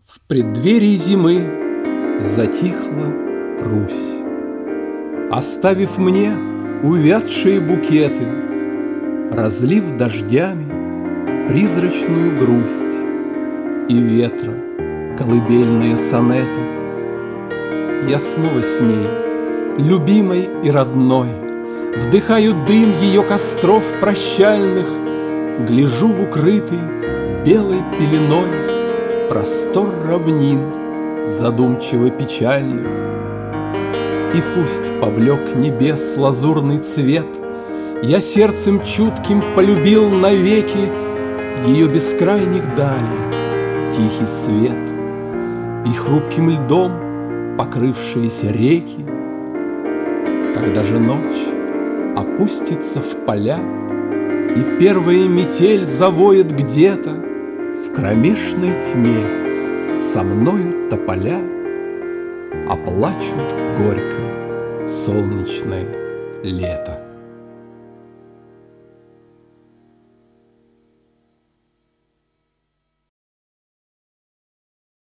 В преддверии зимы затихла Русь, оставив мне увядшие букеты, разлив дождями призрачную грусть и ветра колыбельные сонеты. Я снова с ней, любимой и родной, вдыхаю дым ее костров прощальных, гляжу в укрытый белой пеленой простор равнин задумчиво печальных. И пусть поблек небес лазурный цвет, я сердцем чутким полюбил навеки ее бескрайних далей тихий свет и хрупким льдом покрывшиеся реки. Когда же ночь опустится в поля и первая метель завоет где-то, в кромешной тьме со мною тополя оплачут горько солнечное лето.